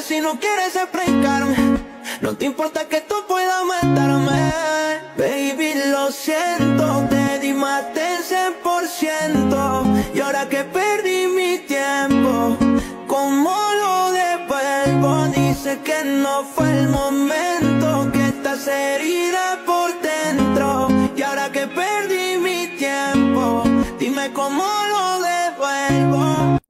si no quieres explicarme. No te importa que tú puedas matarme. Baby, lo siento, te di más del 100%. Y ahora que perdí mi tiempo, ¿cómo lo devuelvo? Dice que no fue el momento, que estás herida por dentro. Y ahora que perdí mi tiempo, dime cómo lo devuelvo.